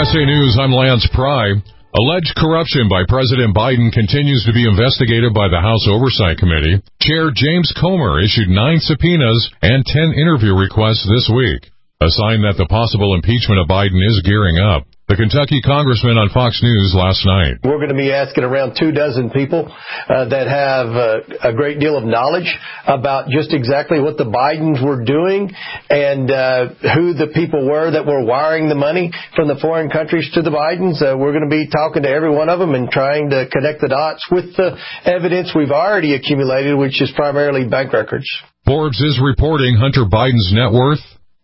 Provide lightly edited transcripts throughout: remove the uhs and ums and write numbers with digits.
USA News, I'm Lance Pry. Alleged corruption by President Biden continues to be investigated by the House Oversight Committee. Chair James Comer issued 9 subpoenas and 10 interview requests this week, a sign that the possible impeachment of Biden is gearing up. The Kentucky congressman on Fox News last night. We're going to be asking around 24 people that have a great deal of knowledge about just exactly what the Bidens were doing and who the people were that were wiring the money from the foreign countries to the Bidens. We're going to be talking to every one of them and trying to connect the dots with the evidence we've already accumulated, which is primarily bank records. Forbes is reporting Hunter Biden's net worth,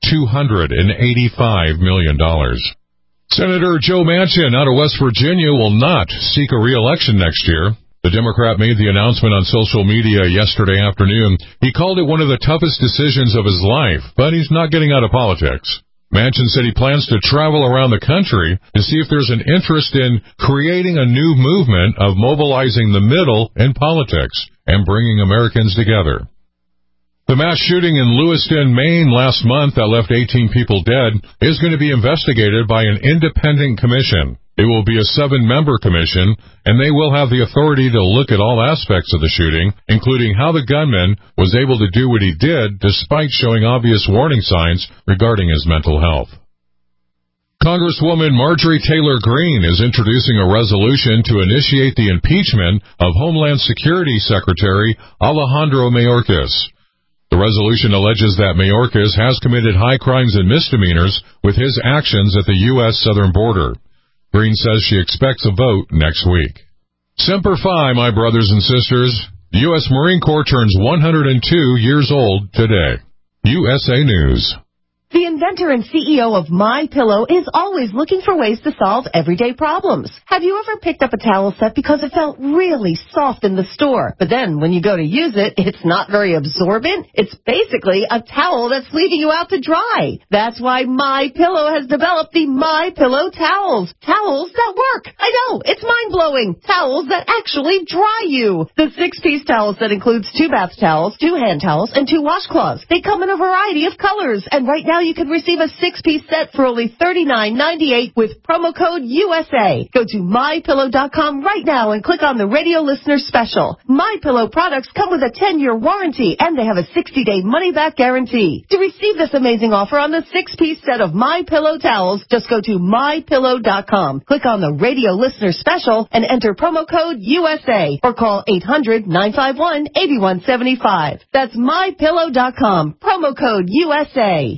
$285 million. Senator Joe Manchin out of West Virginia will not seek a re-election next year. The Democrat made the announcement on social media yesterday afternoon. He called it one of the toughest decisions of his life, but he's not getting out of politics. Manchin said he plans to travel around the country to see if there's an interest in creating a new movement of mobilizing the middle in politics and bringing Americans together. The mass shooting in Lewiston, Maine last month that left 18 people dead is going to be investigated by an independent commission. It will be a 7-member commission, and they will have the authority to look at all aspects of the shooting, including how the gunman was able to do what he did despite showing obvious warning signs regarding his mental health. Congresswoman Marjorie Taylor Greene is introducing a resolution to initiate the impeachment of Homeland Security Secretary Alejandro Mayorkas. The resolution alleges that Mayorkas has committed high crimes and misdemeanors with his actions at the U.S. southern border. Greene says she expects a vote next week. Semper Fi, my brothers and sisters. The U.S. Marine Corps turns 102 years old today. USA News. The inventor and CEO of MyPillow is always looking for ways to solve everyday problems. Have you ever picked up a towel set because it felt really soft in the store, but then when you go to use it, it's not very absorbent? It's basically a towel that's leaving you out to dry. That's why MyPillow has developed the MyPillow towels. Towels that work. I know, it's mind-blowing. Towels that actually dry you. The 6-piece towel set includes 2 bath towels, 2 hand towels, and 2 washcloths. They come in a variety of colors, and right now you can receive a 6-piece set for only $39.98 with promo code USA. Go to MyPillow.com right now and click on the radio listener special. MyPillow products come with a 10-year warranty, and they have a 60-day money-back guarantee. To receive this amazing offer on the 6-piece set of MyPillow towels, just go to MyPillow.com. Click on the radio listener special and enter promo code USA or call 800-951-8175. That's MyPillow.com. Promo code USA.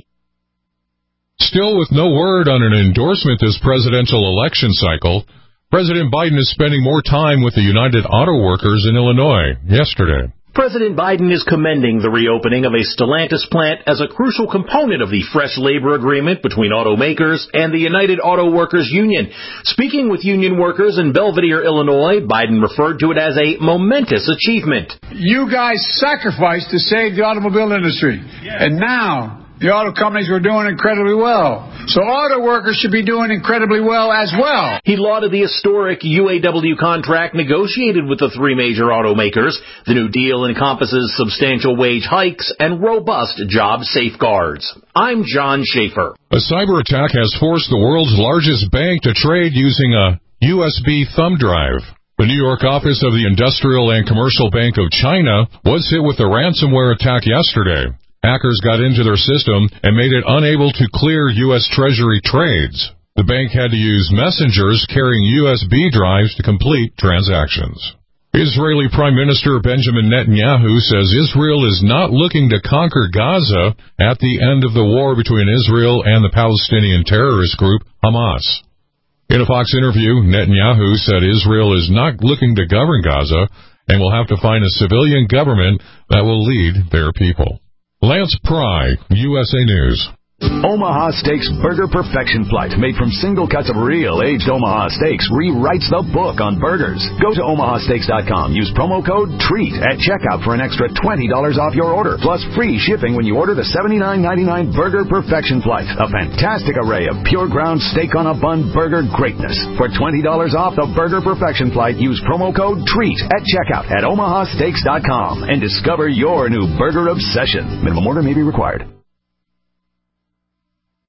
Still with no word on an endorsement this presidential election cycle, President Biden is spending more time with the United Auto Workers in Illinois yesterday. President Biden is commending the reopening of a Stellantis plant as a crucial component of the fresh labor agreement between automakers and the United Auto Workers Union. Speaking with union workers in Belvidere, Illinois, Biden referred to it as a momentous achievement. You guys sacrificed to save the automobile industry, and now the auto companies were doing incredibly well. So auto workers should be doing incredibly well as well. He lauded the historic UAW contract negotiated with the 3 major automakers. The new deal encompasses substantial wage hikes and robust job safeguards. I'm John Schaefer. A cyber attack has forced the world's largest bank to trade using a USB thumb drive. The New York office of the Industrial and Commercial Bank of China was hit with a ransomware attack yesterday. Hackers got into their system and made it unable to clear U.S. Treasury trades. The bank had to use messengers carrying USB drives to complete transactions. Israeli Prime Minister Benjamin Netanyahu says Israel is not looking to conquer Gaza at the end of the war between Israel and the Palestinian terrorist group Hamas. In a Fox interview, Netanyahu said Israel is not looking to govern Gaza and will have to find a civilian government that will lead their people. Lance Pry, USA News. Omaha Steaks Burger Perfection Flight, made from single cuts of real aged Omaha steaks, rewrites the book on burgers. Go to omahasteaks.com. Use promo code TREAT at checkout for an extra $20 off your order, plus free shipping when you order the $79.99 Burger Perfection Flight. A fantastic array of pure ground steak on a bun burger greatness. For $20 off the Burger Perfection Flight, use promo code TREAT at checkout at omahasteaks.com and discover your new burger obsession. Minimum order may be required.